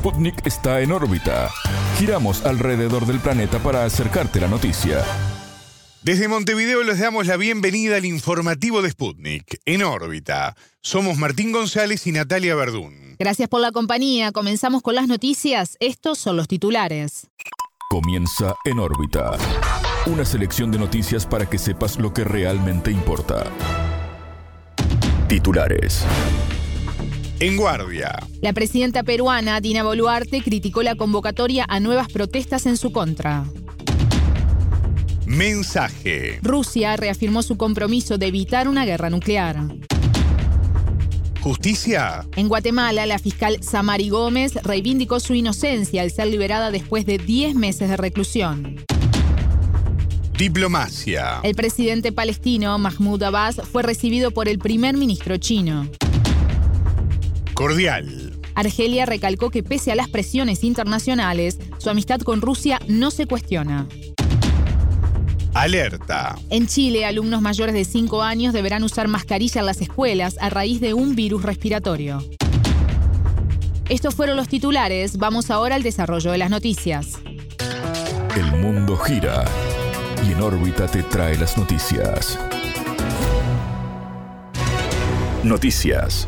Sputnik está en órbita. Giramos alrededor del planeta para acercarte la noticia. Desde Montevideo les damos la bienvenida al informativo de Sputnik, en órbita. Somos Martín González y Natalia Verdún. Gracias por la compañía. Comenzamos con las noticias. Estos son los titulares. Comienza En órbita. Una selección de noticias para que sepas lo que realmente importa. Titulares. En guardia. La presidenta peruana, Dina Boluarte, criticó la convocatoria a nuevas protestas en su contra. Mensaje. Rusia reafirmó su compromiso de evitar una guerra nuclear. Justicia. En Guatemala, la fiscal Samari Gómez reivindicó su inocencia al ser liberada después de 10 meses de reclusión. Diplomacia. El presidente palestino, Mahmoud Abbas, fue recibido por el primer ministro chino. Cordial. Argelia recalcó que pese a las presiones internacionales, su amistad con Rusia no se cuestiona. Alerta. En Chile, alumnos mayores de 5 años deberán usar mascarilla en las escuelas a raíz de un virus respiratorio. Estos fueron los titulares. Vamos ahora al desarrollo de las noticias. El mundo gira y En órbita te trae las noticias. Noticias.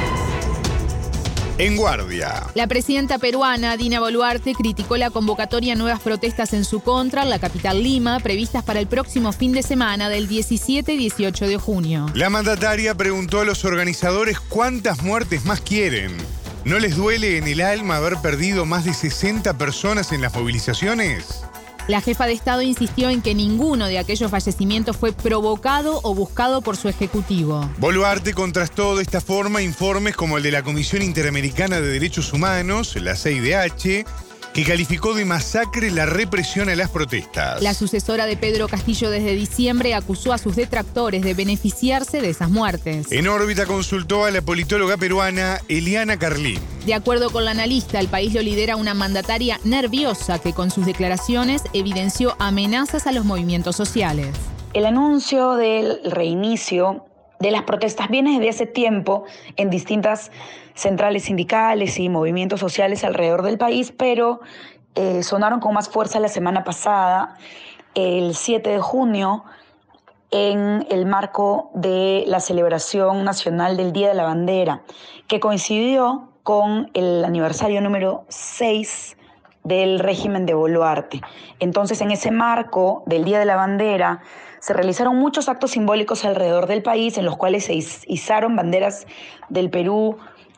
En guardia. La presidenta peruana, Dina Boluarte, criticó la convocatoria a nuevas protestas en su contra en la capital Lima, previstas para el próximo fin de semana del 17 y 18 de junio. La mandataria preguntó a los organizadores cuántas muertes más quieren. ¿No les duele en el alma haber perdido más de 60 personas en las movilizaciones? La jefa de Estado insistió en que ninguno de aquellos fallecimientos fue provocado o buscado por su ejecutivo. Boluarte contrastó de esta forma informes como el de la Comisión Interamericana de Derechos Humanos, la CIDH, que calificó de masacre la represión a las protestas. La sucesora de Pedro Castillo desde diciembre acusó a sus detractores de beneficiarse de esas muertes. En órbita consultó a la politóloga peruana Eliana Carlín. De acuerdo con la analista, el país lo lidera una mandataria nerviosa que con sus declaraciones evidenció amenazas a los movimientos sociales. El anuncio del reinicio de las protestas viene desde hace tiempo en distintas centrales sindicales y movimientos sociales alrededor del país, pero sonaron con más fuerza la semana pasada, el 7 de junio, en el marco de la celebración nacional del Día de la Bandera, que coincidió con el aniversario número 6 del régimen de Boluarte. Entonces, en ese marco del Día de la Bandera, se realizaron muchos actos simbólicos alrededor del país en los cuales se izaron banderas del Perú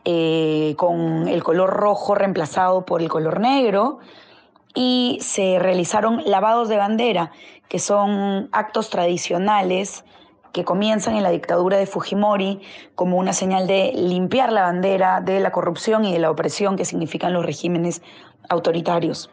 con el color rojo reemplazado por el color negro y se realizaron lavados de bandera, que son actos tradicionales que comienzan en la dictadura de Fujimori como una señal de limpiar la bandera de la corrupción y de la opresión que significan los regímenes autoritarios.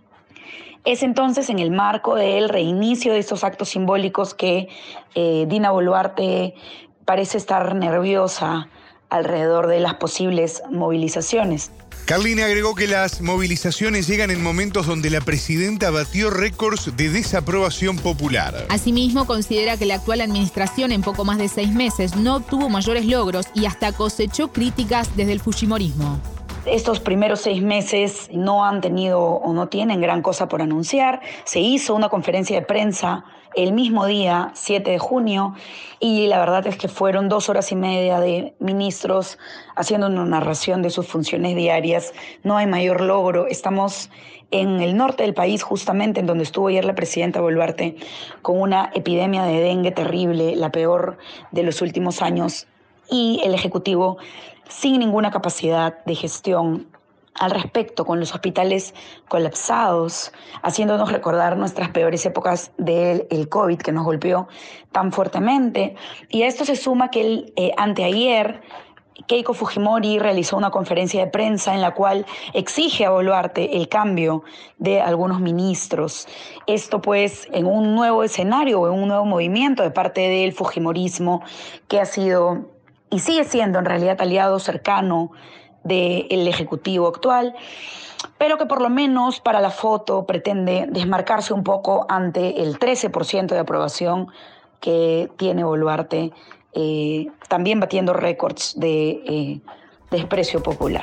Es entonces en el marco del reinicio de estos actos simbólicos que Dina Boluarte parece estar nerviosa alrededor de las posibles movilizaciones. Carlín agregó que las movilizaciones llegan en momentos donde la presidenta batió récords de desaprobación popular. Asimismo, considera que la actual administración en poco más de 6 meses no obtuvo mayores logros y hasta cosechó críticas desde el fujimorismo. Estos primeros 6 meses no han tenido o no tienen gran cosa por anunciar. Se hizo una conferencia de prensa el mismo día, 7 de junio, y la verdad es que fueron 2 horas y media de ministros haciendo una narración de sus funciones diarias. No hay mayor logro. Estamos en el norte del país, justamente en donde estuvo ayer la presidenta Boluarte, con una epidemia de dengue terrible, la peor de los últimos años, y el Ejecutivo sin ninguna capacidad de gestión al respecto, con los hospitales colapsados, haciéndonos recordar nuestras peores épocas del COVID que nos golpeó tan fuertemente. Y a esto se suma que anteayer Keiko Fujimori realizó una conferencia de prensa en la cual exige a Boluarte el cambio de algunos ministros. Esto pues en un nuevo escenario o en un nuevo movimiento de parte del fujimorismo que ha sido y sigue siendo en realidad aliado cercano del Ejecutivo actual, pero que por lo menos para la foto pretende desmarcarse un poco ante el 13% de aprobación que tiene Boluarte, también batiendo récords de desprecio popular.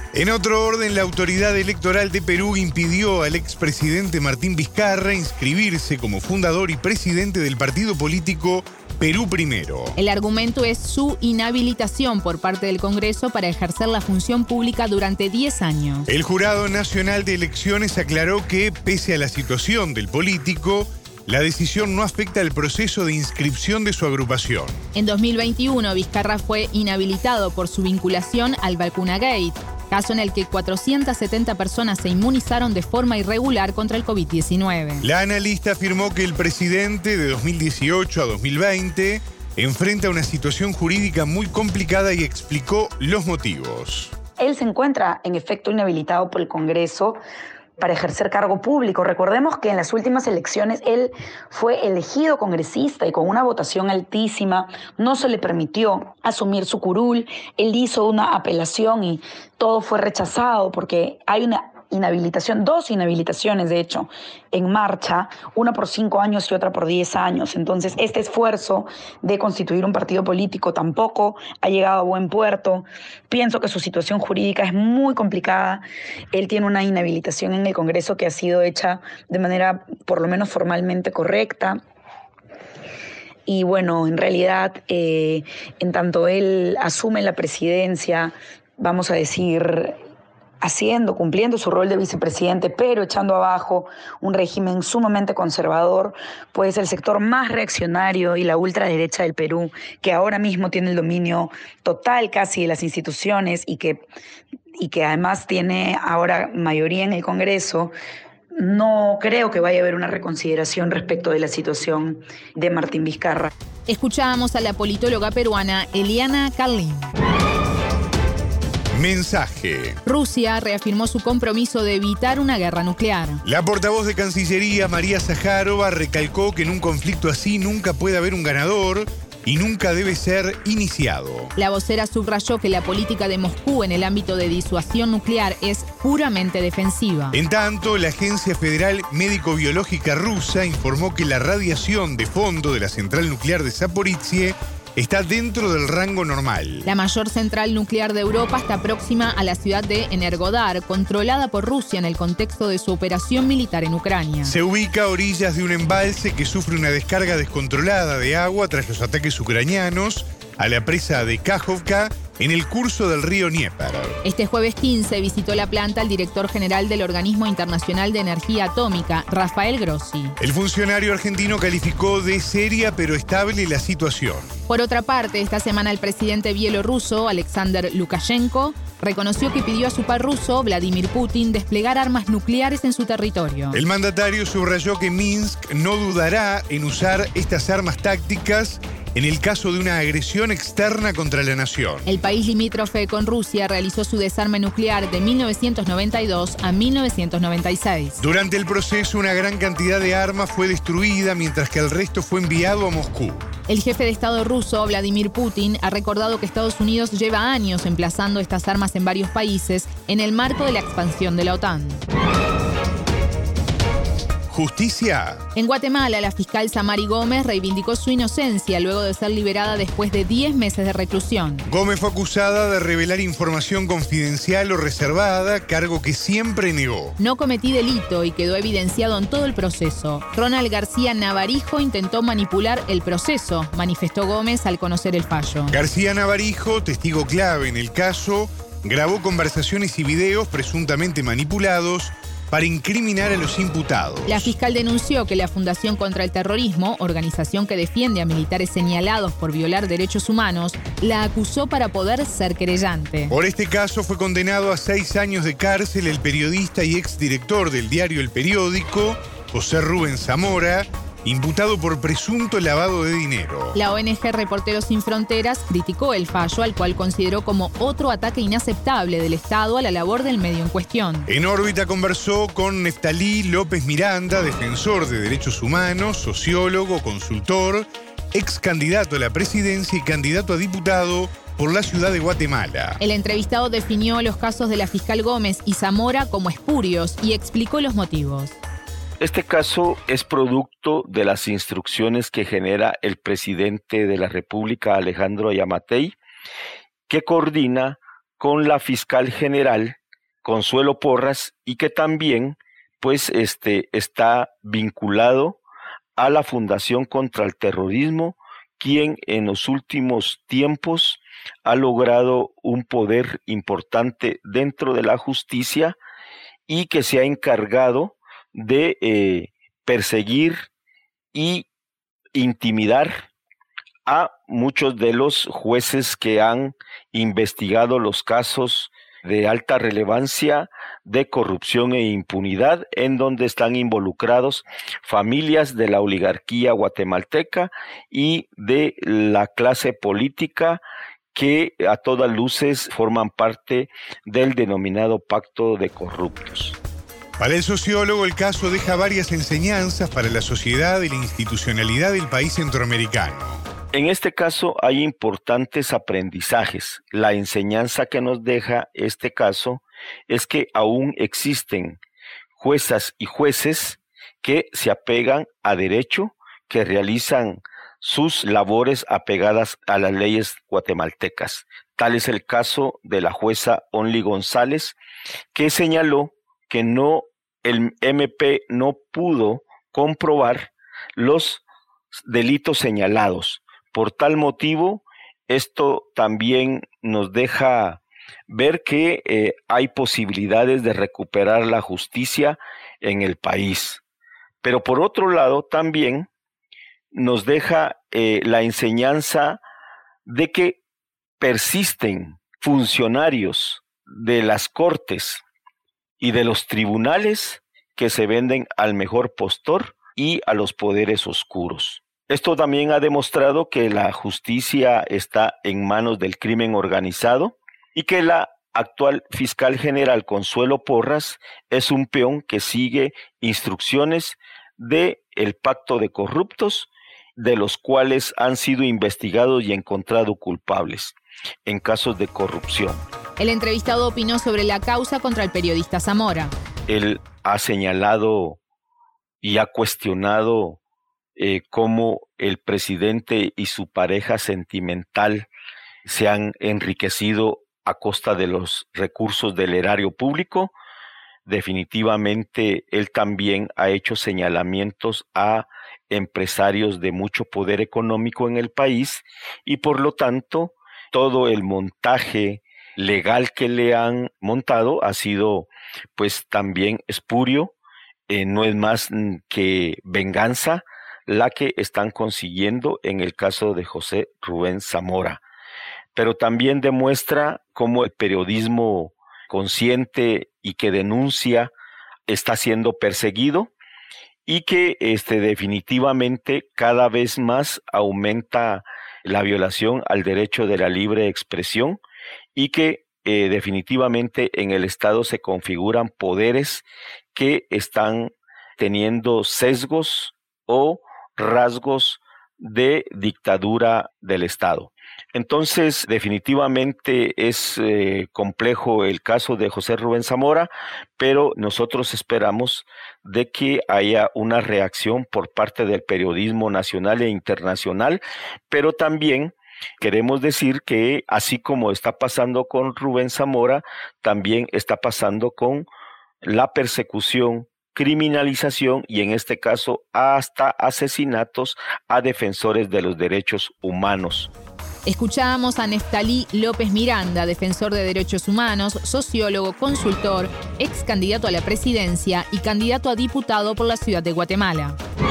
En otro orden, la autoridad electoral de Perú impidió al expresidente Martín Vizcarra inscribirse como fundador y presidente del partido político Perú Primero. El argumento es su inhabilitación por parte del Congreso para ejercer la función pública durante 10 años. El Jurado Nacional de Elecciones aclaró que, pese a la situación del político, la decisión no afecta el proceso de inscripción de su agrupación. En 2021, Vizcarra fue inhabilitado por su vinculación al Vacunagate, caso en el que 470 personas se inmunizaron de forma irregular contra el COVID-19. La analista afirmó que el presidente de 2018 a 2020 enfrenta una situación jurídica muy complicada y explicó los motivos. Él se encuentra, en efecto, inhabilitado por el Congreso para ejercer cargo público. Recordemos que en las últimas elecciones él fue elegido congresista y con una votación altísima no se le permitió asumir su curul. Él hizo una apelación y todo fue rechazado porque hay una inhabilitación, 2 inhabilitaciones de hecho, en marcha, una por 5 años y otra por 10 años. Entonces, este esfuerzo de constituir un partido político tampoco ha llegado a buen puerto. Pienso que su situación jurídica es muy complicada. Él tiene una inhabilitación en el Congreso que ha sido hecha de manera, por lo menos formalmente, correcta. Y bueno, en realidad, en tanto él asume la presidencia, vamos a decir, cumpliendo su rol de vicepresidente, pero echando abajo un régimen sumamente conservador, pues el sector más reaccionario y la ultraderecha del Perú, que ahora mismo tiene el dominio total casi de las instituciones y que además tiene ahora mayoría en el Congreso, no creo que vaya a haber una reconsideración respecto de la situación de Martín Vizcarra. Escuchábamos a la politóloga peruana Eliana Carlin. Mensaje. Rusia reafirmó su compromiso de evitar una guerra nuclear. La portavoz de Cancillería, María Zaharova, recalcó que en un conflicto así nunca puede haber un ganador y nunca debe ser iniciado. La vocera subrayó que la política de Moscú en el ámbito de disuasión nuclear es puramente defensiva. En tanto, la Agencia Federal Médico-Biológica rusa informó que la radiación de fondo de la central nuclear de Zaporizhzhia está dentro del rango normal. La mayor central nuclear de Europa está próxima a la ciudad de Energodar, controlada por Rusia en el contexto de su operación militar en Ucrania. Se ubica a orillas de un embalse que sufre una descarga descontrolada de agua tras los ataques ucranianos a la presa de Kakhovka en el curso del río Dnieper. Este jueves 15 visitó la planta el director general del Organismo Internacional de Energía Atómica, Rafael Grossi. El funcionario argentino calificó de seria pero estable la situación. Por otra parte, esta semana el presidente bielorruso, Alexander Lukashenko, reconoció que pidió a su par ruso, Vladimir Putin, desplegar armas nucleares en su territorio. El mandatario subrayó que Minsk no dudará en usar estas armas tácticas en el caso de una agresión externa contra la nación. El país limítrofe con Rusia realizó su desarme nuclear de 1992 a 1996. Durante el proceso, una gran cantidad de armas fue destruida, mientras que el resto fue enviado a Moscú. El jefe de Estado ruso, Vladimir Putin, ha recordado que Estados Unidos lleva años emplazando estas armas en varios países en el marco de la expansión de la OTAN. ¿Justicia? En Guatemala, la fiscal Samari Gómez reivindicó su inocencia luego de ser liberada después de 10 meses de reclusión. Gómez fue acusada de revelar información confidencial o reservada, cargo que siempre negó. No cometí delito y quedó evidenciado en todo el proceso. Ronald García Navarijo intentó manipular el proceso, manifestó Gómez al conocer el fallo. García Navarijo, testigo clave en el caso, grabó conversaciones y videos presuntamente manipulados para incriminar a los imputados. La fiscal denunció que la Fundación contra el Terrorismo, organización que defiende a militares señalados por violar derechos humanos, la acusó para poder ser querellante. Por este caso fue condenado a 6 años de cárcel el periodista y exdirector del diario El Periódico, José Rubén Zamora, imputado por presunto lavado de dinero. La ONG Reporteros Sin Fronteras criticó el fallo, al cual consideró como otro ataque inaceptable del Estado a la labor del medio en cuestión. En órbita conversó con Neftalí López Miranda, defensor de derechos humanos, sociólogo, consultor, ex candidato a la presidencia y candidato a diputado por la ciudad de Guatemala. El entrevistado definió los casos de la fiscal Gómez y Zamora como espurios y explicó los motivos. Este caso es producto de las instrucciones que genera el presidente de la República, Alejandro Yamatei, que coordina con la fiscal general Consuelo Porras, y que también pues está vinculado a la Fundación contra el Terrorismo, quien en los últimos tiempos ha logrado un poder importante dentro de la justicia y que se ha encargado de perseguir y intimidar a muchos de los jueces que han investigado los casos de alta relevancia de corrupción e impunidad, en donde están involucrados familias de la oligarquía guatemalteca y de la clase política que a todas luces forman parte del denominado pacto de corruptos. Para el sociólogo, el caso deja varias enseñanzas para la sociedad y la institucionalidad del país centroamericano. En este caso hay importantes aprendizajes. La enseñanza que nos deja este caso es que aún existen juezas y jueces que se apegan a derecho, que realizan sus labores apegadas a las leyes guatemaltecas. Tal es el caso de la jueza Only González, que señaló que el MP no pudo comprobar los delitos señalados. Por tal motivo, esto también nos deja ver que hay posibilidades de recuperar la justicia en el país. Pero por otro lado, también nos deja la enseñanza de que persisten funcionarios de las cortes y de los tribunales que se venden al mejor postor y a los poderes oscuros. Esto también ha demostrado que la justicia está en manos del crimen organizado y que la actual fiscal general Consuelo Porras es un peón que sigue instrucciones del pacto de corruptos, de los cuales han sido investigados y encontrados culpables en casos de corrupción. El entrevistado opinó sobre la causa contra el periodista Zamora. Él ha señalado y ha cuestionado cómo el presidente y su pareja sentimental se han enriquecido a costa de los recursos del erario público. Definitivamente él también ha hecho señalamientos a empresarios de mucho poder económico en el país y por lo tanto todo el montaje legal que le han montado ha sido pues también espurio, no es más que venganza la que están consiguiendo en el caso de José Rubén Zamora. Pero también demuestra cómo el periodismo consciente y que denuncia está siendo perseguido y que definitivamente cada vez más aumenta la violación al derecho de la libre expresión y que definitivamente en el Estado se configuran poderes que están teniendo sesgos o rasgos de dictadura del Estado. Entonces, definitivamente es complejo el caso de José Rubén Zamora, pero nosotros esperamos de que haya una reacción por parte del periodismo nacional e internacional, pero también queremos decir que así como está pasando con Rubén Zamora, también está pasando con la persecución, criminalización y en este caso hasta asesinatos a defensores de los derechos humanos. Escuchábamos a Neftalí López Miranda, defensor de derechos humanos, sociólogo, consultor, ex candidato a la presidencia y candidato a diputado por la ciudad de Guatemala.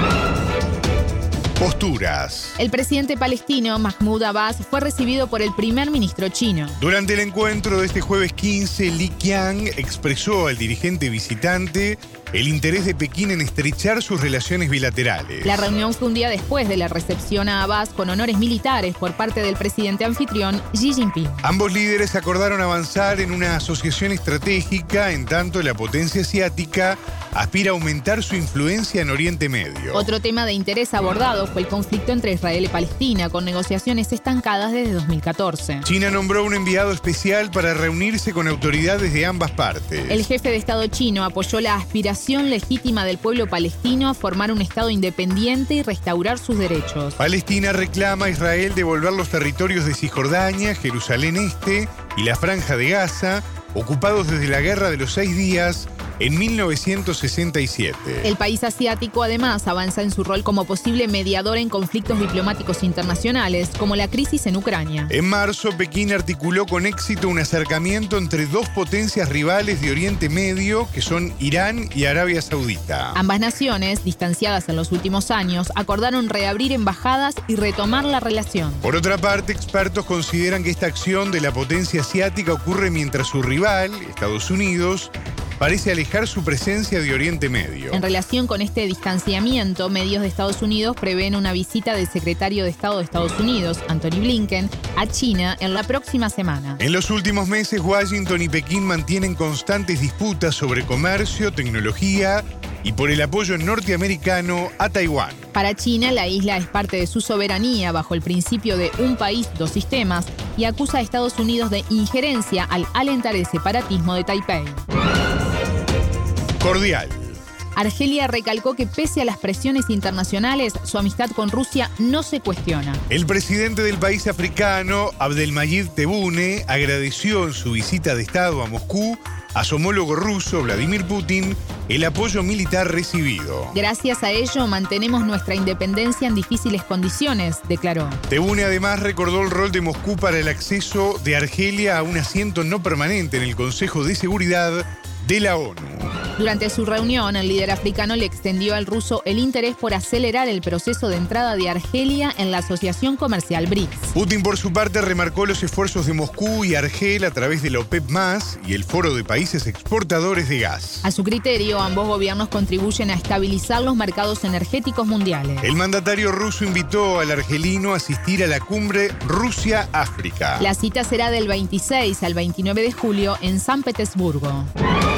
Posturas. El presidente palestino Mahmoud Abbas fue recibido por el primer ministro chino. Durante el encuentro de este jueves 15, Li Qiang expresó al dirigente visitante el interés de Pekín en estrechar sus relaciones bilaterales. La reunión fue un día después de la recepción a Abbas con honores militares por parte del presidente anfitrión Xi Jinping. Ambos líderes acordaron avanzar en una asociación estratégica, en tanto la potencia asiática aspira a aumentar su influencia en Oriente Medio. Otro tema de interés abordado fue el conflicto entre Israel y Palestina, con negociaciones estancadas desde 2014. China nombró un enviado especial para reunirse con autoridades de ambas partes. El jefe de Estado chino apoyó la aspiración legítima del pueblo palestino a formar un Estado independiente y restaurar sus derechos. Palestina reclama a Israel devolver los territorios de Cisjordania, Jerusalén Este y la Franja de Gaza, ocupados desde la Guerra de los 6 Días en 1967. El país asiático además avanza en su rol como posible mediador en conflictos diplomáticos internacionales, como la crisis en Ucrania. En marzo, Pekín articuló con éxito un acercamiento entre dos potencias rivales de Oriente Medio, que son Irán y Arabia Saudita. Ambas naciones, distanciadas en los últimos años, acordaron reabrir embajadas y retomar la relación. Por otra parte, expertos consideran que esta acción de la potencia asiática ocurre mientras su rival, Estados Unidos, parece alejar su presencia de Oriente Medio. En relación con este distanciamiento, medios de Estados Unidos prevén una visita del secretario de Estado de Estados Unidos, Antony Blinken, a China en la próxima semana. En los últimos meses, Washington y Pekín mantienen constantes disputas sobre comercio, tecnología y por el apoyo norteamericano a Taiwán. Para China, la isla es parte de su soberanía bajo el principio de un país, dos sistemas, y acusa a Estados Unidos de injerencia al alentar el separatismo de Taipei. Cordial. Argelia recalcó que pese a las presiones internacionales, su amistad con Rusia no se cuestiona. El presidente del país africano, Abdelmajid Tebboune, agradeció en su visita de Estado a Moscú a su homólogo ruso, Vladimir Putin, el apoyo militar recibido. Gracias a ello mantenemos nuestra independencia en difíciles condiciones, declaró. Tebboune además recordó el rol de Moscú para el acceso de Argelia a un asiento no permanente en el Consejo de Seguridad de la ONU. Durante su reunión, el líder africano le extendió al ruso el interés por acelerar el proceso de entrada de Argelia en la Asociación Comercial BRICS. Putin, por su parte, remarcó los esfuerzos de Moscú y Argel a través de la OPEP+ y el Foro de Países Exportadores de Gas. A su criterio, ambos gobiernos contribuyen a estabilizar los mercados energéticos mundiales. El mandatario ruso invitó al argelino a asistir a la cumbre Rusia-África. La cita será del 26 al 29 de julio en San Petersburgo.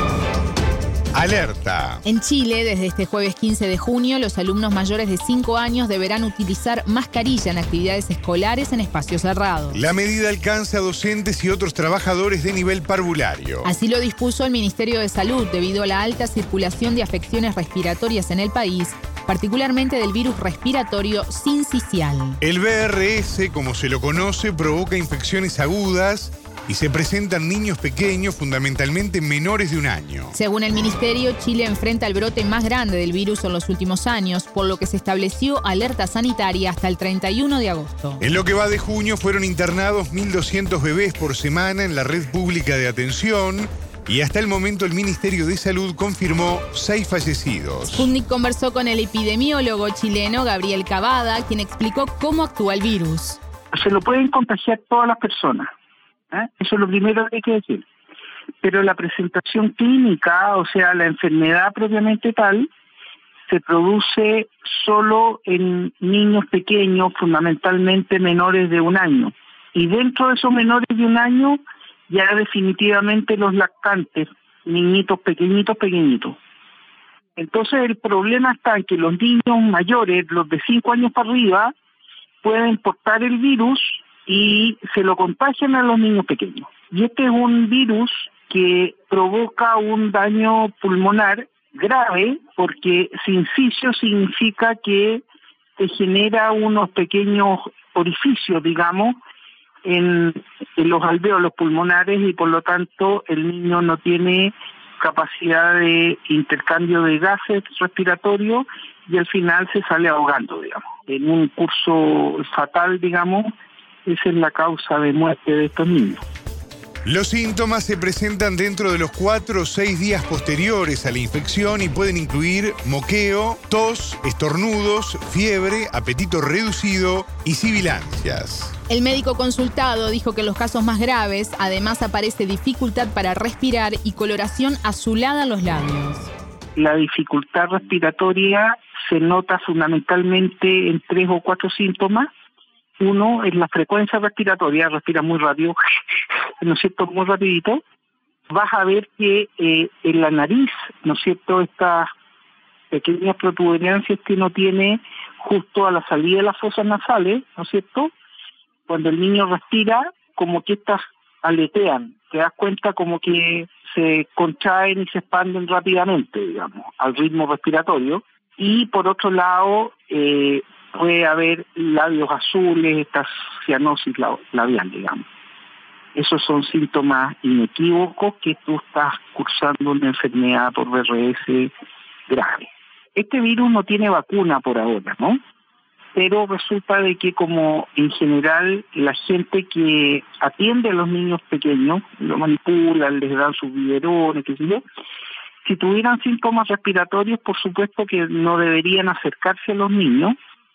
Alerta. En Chile, desde este jueves 15 de junio, los alumnos mayores de 5 años deberán utilizar mascarilla en actividades escolares en espacios cerrados. La medida alcanza a docentes y otros trabajadores de nivel parvulario. Así lo dispuso el Ministerio de Salud debido a la alta circulación de afecciones respiratorias en el país, particularmente del virus respiratorio sincicial. El VRS, como se lo conoce, provoca infecciones agudas y se presentan niños pequeños, fundamentalmente menores de 1 año. Según el Ministerio, Chile enfrenta el brote más grande del virus en los últimos años, por lo que se estableció alerta sanitaria hasta el 31 de agosto. En lo que va de junio fueron internados 1.200 bebés por semana en la red pública de atención y hasta el momento el Ministerio de Salud confirmó 6 fallecidos. Sputnik conversó con el epidemiólogo chileno Gabriel Cavada, quien explicó cómo actúa el virus. Se lo pueden contagiar todas las personas. Eso es lo primero que hay que decir. Pero la presentación clínica, o sea, la enfermedad propiamente tal, se produce solo en niños pequeños, fundamentalmente menores de 1 año. Y dentro de esos menores de 1 año, ya definitivamente los lactantes, niñitos pequeñitos. Entonces el problema está en que los niños mayores, los de 5 años para arriba, pueden portar el virus y se lo contagian a los niños pequeños. Y este es un virus que provoca un daño pulmonar grave porque sincicio significa que se genera unos pequeños orificios, digamos, en los alvéolos pulmonares y por lo tanto el niño no tiene capacidad de intercambio de gases respiratorios y al final se sale ahogando, digamos. En un curso fatal, digamos, esa es la causa de muerte de estos niños. Los síntomas se presentan dentro de los 4 o 6 días posteriores a la infección y pueden incluir moqueo, tos, estornudos, fiebre, apetito reducido y sibilancias. El médico consultado dijo que en los casos más graves, además aparece dificultad para respirar y coloración azulada en los labios. La dificultad respiratoria se nota fundamentalmente en 3 o 4 síntomas. Uno es la frecuencia respiratoria, respira muy rápido, ¿no es cierto?, muy rapidito. Vas a ver que en la nariz, ¿no es cierto?, estas pequeñas protuberancias que uno tiene justo a la salida de las fosas nasales, ¿no es cierto?, cuando el niño respira, como que estas aletean, te das cuenta como que se contraen y se expanden rápidamente, digamos, al ritmo respiratorio. Y por otro lado, puede haber labios azules, esta cianosis labial, digamos. esos son síntomas inequívocos que tú estás cursando una enfermedad por VRS grave. Este virus no tiene vacuna por ahora, ¿no? Pero resulta de que como en general la gente que atiende a los niños pequeños, lo manipulan, les dan sus biberones, qué sé yo, si tuvieran síntomas respiratorios, por supuesto que no deberían acercarse a los niños,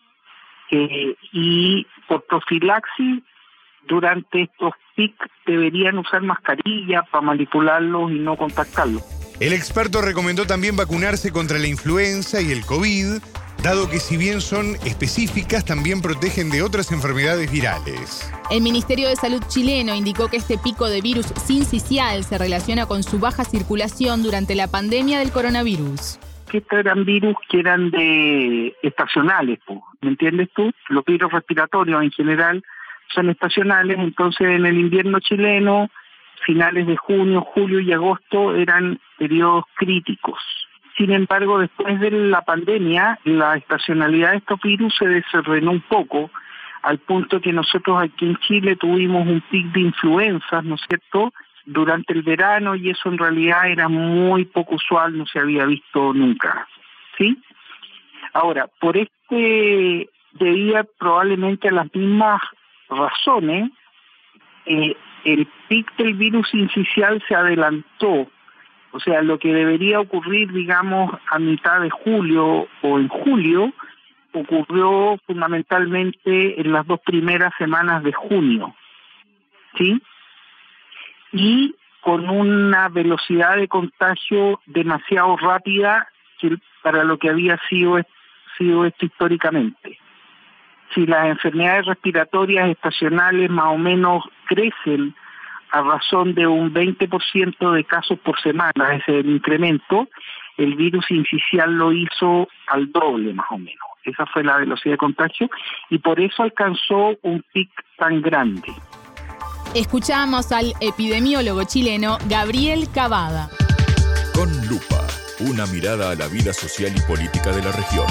y por profilaxis, durante estos pics deberían usar mascarilla para manipularlos y no contactarlos. El experto recomendó también vacunarse contra la influenza y el COVID, dado que si bien son específicas, también protegen de otras enfermedades virales. El Ministerio de Salud chileno indicó que este pico de virus sincicial se relaciona con su baja circulación durante la pandemia del coronavirus. Que estos eran virus que eran estacionales, ¿me entiendes tú? Los virus respiratorios en general son estacionales, entonces en el invierno chileno, finales de junio, julio y agosto eran periodos críticos. Sin embargo, después de la pandemia, la estacionalidad de estos virus se desordenó un poco, al punto que nosotros aquí en Chile tuvimos un pic de influencias, ¿no es cierto?, durante el verano, y eso en realidad era muy poco usual, no se había visto nunca, ¿sí? Ahora, por debía probablemente a las mismas razones, el pic del virus sincicial se adelantó. O sea, lo que debería ocurrir, digamos, a mitad de julio o en julio, ocurrió fundamentalmente en las 2 primeras semanas de junio, ¿sí? Y con una velocidad de contagio demasiado rápida para lo que había sido esto históricamente. Si las enfermedades respiratorias estacionales más o menos crecen a razón de un 20% de casos por semana, ese es el incremento, el virus sincicial lo hizo al doble más o menos. Esa fue la velocidad de contagio y por eso alcanzó un pic tan grande. Escuchamos al epidemiólogo chileno Gabriel Cavada. Con lupa, una mirada a la vida social y política de la región.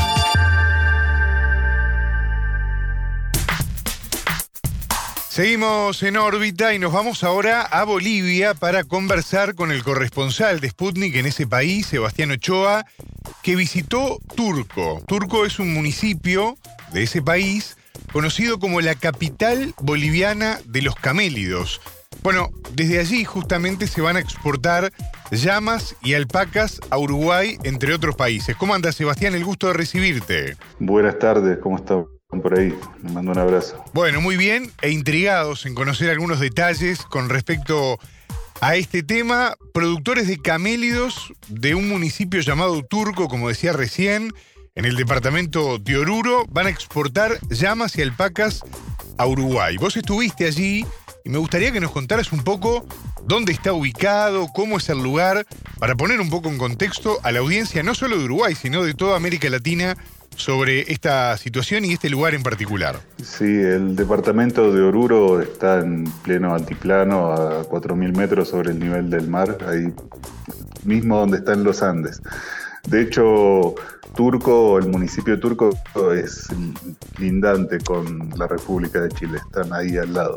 Seguimos en órbita y nos vamos ahora a Bolivia para conversar con el corresponsal de Sputnik en ese país, Sebastián Ochoa, que visitó Turco. Turco es un municipio de ese país conocido como la capital boliviana de los camélidos. Bueno, desde allí justamente se van a exportar llamas y alpacas a Uruguay, entre otros países. ¿Cómo andas, Sebastián? El gusto de recibirte. Buenas tardes, ¿cómo estás? Por ahí, me mando un abrazo. Bueno, muy bien, e intrigados en conocer algunos detalles con respecto a este tema. Productores de camélidos de un municipio llamado Turco, como decía recién, en el departamento de Oruro, van a exportar llamas y alpacas a Uruguay. Vos estuviste allí y me gustaría que nos contaras un poco dónde está ubicado, cómo es el lugar, para poner un poco en contexto a la audiencia, no solo de Uruguay, sino de toda América Latina, sobre esta situación y este lugar en particular. Sí, el departamento de Oruro está en pleno altiplano, a 4.000 metros sobre el nivel del mar, ahí mismo donde están los Andes. De hecho, Turco, el municipio de Turco es lindante con la República de Chile, están ahí al lado.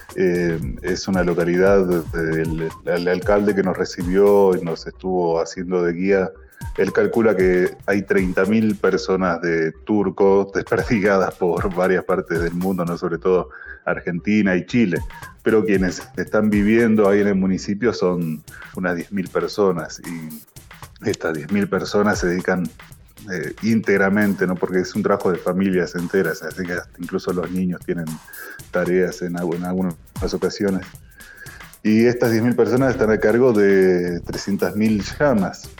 Es una localidad, el alcalde que nos recibió y nos estuvo haciendo de guía, él calcula que hay 30.000 personas de Turco desperdigadas por varias partes del mundo, no sobre todo Argentina y Chile, pero quienes están viviendo ahí en el municipio son unas 10.000 personas y estas 10.000 personas se dedican íntegramente, ¿no? Porque es un trabajo de familias enteras, así que incluso los niños tienen tareas en algunas ocasiones. Y estas 10.000 personas están a cargo de 300.000 llamas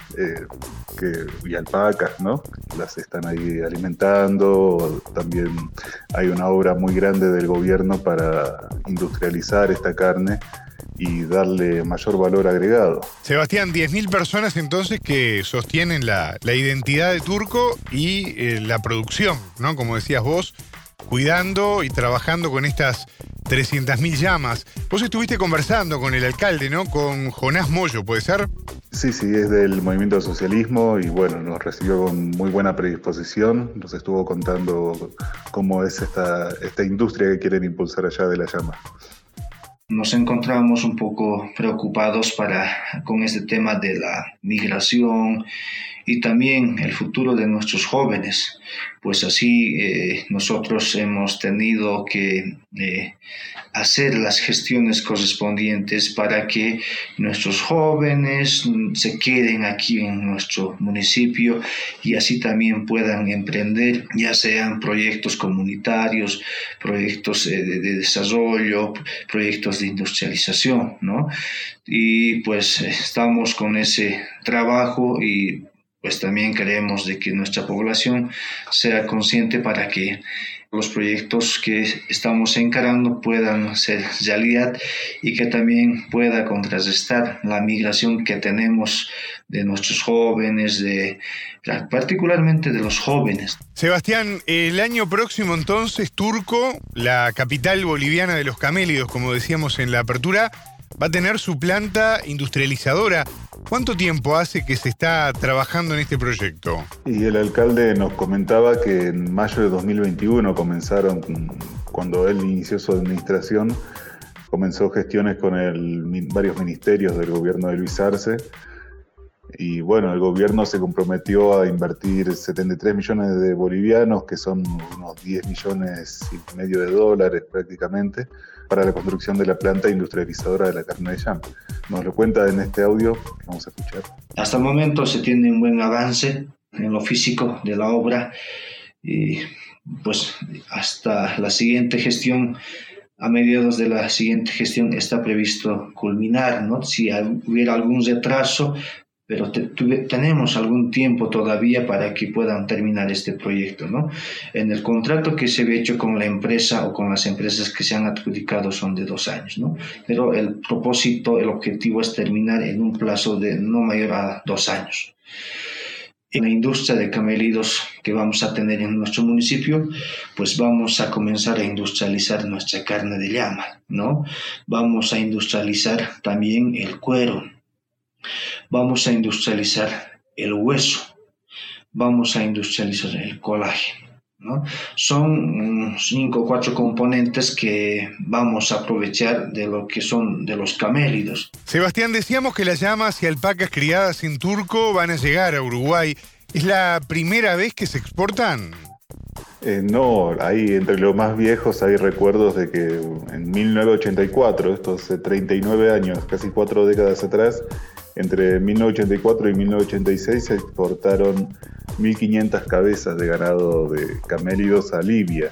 y alpacas, ¿no? Las están ahí alimentando. También hay una obra muy grande del gobierno para industrializar esta carne y darle mayor valor agregado. Sebastián, 10.000 personas entonces que sostienen la identidad de Turco y la producción, ¿no? Como decías vos, cuidando y trabajando con estas 300.000 llamas. Vos estuviste conversando con el alcalde, ¿no? Con Jonás Moyo, ¿puede ser? Sí, es del movimiento del socialismo y bueno, nos recibió con muy buena predisposición. Nos estuvo contando cómo es esta industria que quieren impulsar allá de la llama. nos encontramos un poco preocupados con este tema de la migración y también el futuro de nuestros jóvenes. Pues así nosotros hemos tenido que hacer las gestiones correspondientes para que nuestros jóvenes se queden aquí en nuestro municipio y así también puedan emprender, ya sean proyectos comunitarios, proyectos de desarrollo, proyectos de industrialización, ¿no? Y pues estamos con ese trabajo y pues también queremos de que nuestra población sea consciente para que los proyectos que estamos encarando puedan ser realidad y que también pueda contrarrestar la migración que tenemos de nuestros jóvenes, particularmente de los jóvenes. Sebastián, el año próximo entonces Turco, la capital boliviana de los camélidos, como decíamos en la apertura, va a tener su planta industrializadora. ¿Cuánto tiempo hace que se está trabajando en este proyecto? Y el alcalde nos comentaba que en mayo de 2021 comenzaron, cuando él inició su administración, comenzó gestiones con varios ministerios del gobierno de Luis Arce. Y bueno, el gobierno se comprometió a invertir 73 millones de bolivianos, que son unos 10 millones y medio de dólares prácticamente, para la construcción de la planta industrializadora de la carne de llama. Nos lo cuenta en este audio que vamos a escuchar. Hasta el momento se tiene un buen avance en lo físico de la obra y pues hasta la siguiente gestión, a mediados de la siguiente gestión está previsto culminar, ¿no? Si hubiera algún retraso, pero tenemos algún tiempo todavía para que puedan terminar este proyecto, ¿no? En el contrato que se había hecho con la empresa o con las empresas que se han adjudicado son de 2 años, ¿no? Pero el propósito, el objetivo es terminar en un plazo de no mayor a 2 años. En la industria de camélidos que vamos a tener en nuestro municipio, pues vamos a comenzar a industrializar nuestra carne de llama, ¿no? Vamos a industrializar también el cuero. Vamos a industrializar el hueso, vamos a industrializar el colágeno, ¿no? Son 5 o 4 componentes que vamos a aprovechar de lo que son de los camélidos. Sebastián, decíamos que las llamas y alpacas criadas en Turco van a llegar a Uruguay. ¿Es la primera vez que se exportan? No, ahí entre los más viejos hay recuerdos de que en 1984, esto hace 39 años, casi 4 décadas atrás, entre 1984 y 1986 se exportaron 1.500 cabezas de ganado de camélidos a Libia.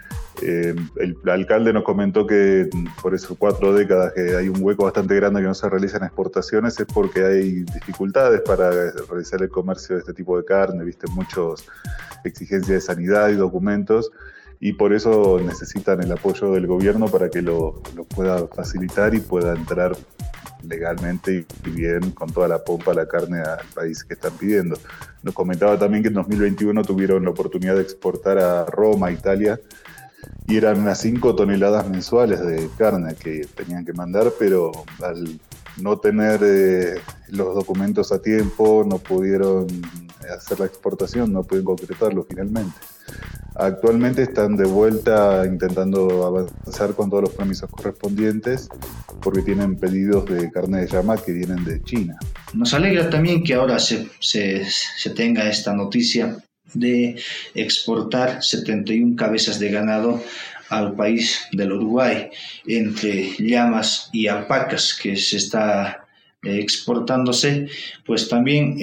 El alcalde nos comentó que por eso 4 décadas que hay un hueco bastante grande que no se realizan exportaciones es porque hay dificultades para realizar el comercio de este tipo de carne, viste, muchas exigencias de sanidad y documentos, y por eso necesitan el apoyo del gobierno para que lo pueda facilitar y pueda entrar legalmente y bien con toda la pompa la carne al país que están pidiendo. Nos comentaba también que en 2021 tuvieron la oportunidad de exportar a Roma, Italia, y eran unas 5 toneladas mensuales de carne que tenían que mandar, pero al no tener los documentos a tiempo, no pudieron hacer la exportación, no pudieron concretarlo finalmente. Actualmente están de vuelta intentando avanzar con todos los permisos correspondientes porque tienen pedidos de carne de llama que vienen de China. Nos alegra también que ahora se tenga esta noticia de exportar 71 cabezas de ganado al país del Uruguay, entre llamas y alpacas que se está exportándose, pues también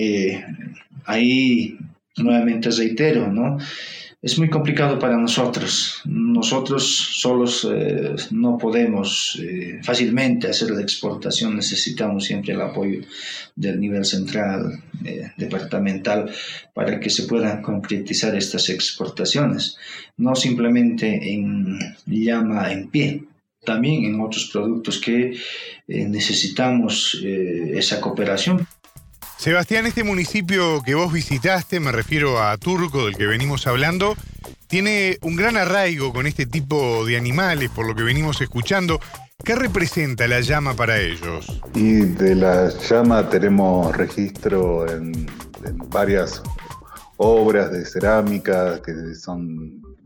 ahí nuevamente reitero, ¿no? Es muy complicado para nosotros. Nosotros solos no podemos fácilmente hacer la exportación. Necesitamos siempre el apoyo del nivel central, departamental, para que se puedan concretizar estas exportaciones. No simplemente en llama en pie, también en otros productos que necesitamos esa cooperación. Sebastián, este municipio que vos visitaste, me refiero a Turco, del que venimos hablando, tiene un gran arraigo con este tipo de animales, por lo que venimos escuchando. ¿Qué representa la llama para ellos? Y de la llama tenemos registro en varias obras de cerámica que son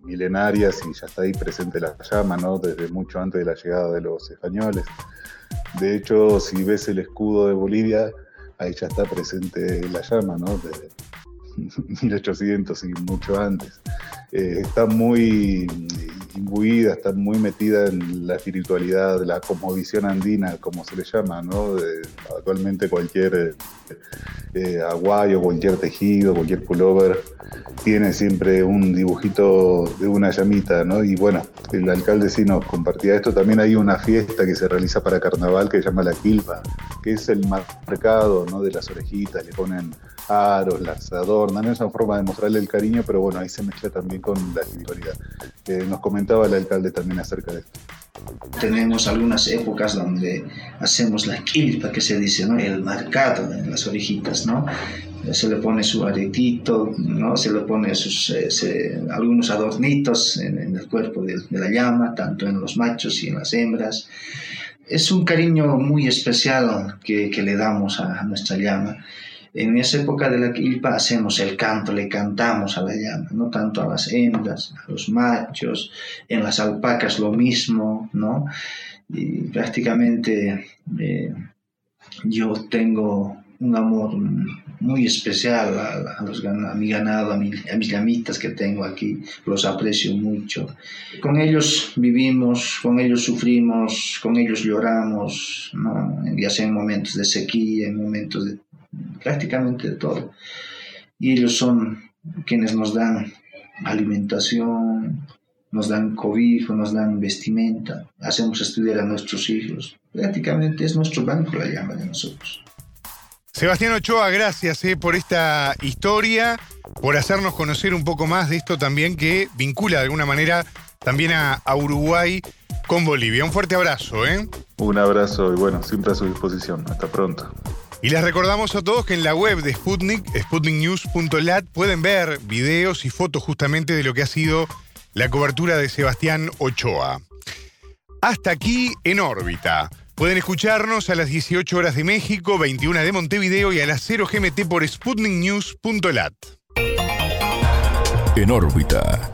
milenarias y ya está ahí presente la llama, ¿no? Desde mucho antes de la llegada de los españoles. De hecho, si ves el escudo de Bolivia, ahí ya está presente la llama, ¿no? Desde 1800 y mucho antes. Está muy imbuida, está muy metida en la espiritualidad, la cosmovisión andina, como se le llama, ¿no? Actualmente cualquier aguayo, cualquier tejido, cualquier pullover tiene siempre un dibujito de una llamita, ¿no? Y bueno, el alcalde sí nos compartía esto. También hay una fiesta que se realiza para carnaval que se llama la quilpa, que es el marcado, ¿no? De las orejitas, le ponen aros, las adornan, es una forma de mostrarle el cariño, pero bueno, ahí se mezcla también con la espiritualidad. Nos comentaba el alcalde también acerca de esto. Tenemos algunas épocas donde hacemos la quilpa, que se dice, ¿no? El marcado en las orejitas, ¿no? Se le pone su aretito, ¿no? Se le pone algunos adornitos en el cuerpo de la llama, tanto en los machos y en las hembras. Es un cariño muy especial que le damos a nuestra llama. En esa época de la quilpa hacemos el canto, le cantamos a la llama, no tanto a las hembras, a los machos, en las alpacas lo mismo, ¿no? Y prácticamente yo tengo un amor muy especial a mi ganado, a mis llamitas que tengo aquí, los aprecio mucho. Con ellos vivimos, con ellos sufrimos, con ellos lloramos, ¿no? Ya sea en momentos de sequía, en momentos de prácticamente de todo. Y ellos son quienes nos dan alimentación, nos dan cobijo, nos dan vestimenta, hacemos estudiar a nuestros hijos. Prácticamente es nuestro banco la llama de nosotros. Sebastián Ochoa, gracias por esta historia, por hacernos conocer un poco más de esto también que vincula de alguna manera también a Uruguay con Bolivia. Un fuerte abrazo. Un abrazo y bueno, siempre a su disposición. Hasta pronto. Y les recordamos a todos que en la web de Sputnik, sputniknews.lat, pueden ver videos y fotos justamente de lo que ha sido la cobertura de Sebastián Ochoa. Hasta aquí En órbita. Pueden escucharnos a las 18 horas de México, 21 de Montevideo y a las 0 GMT por sputniknews.lat. En órbita.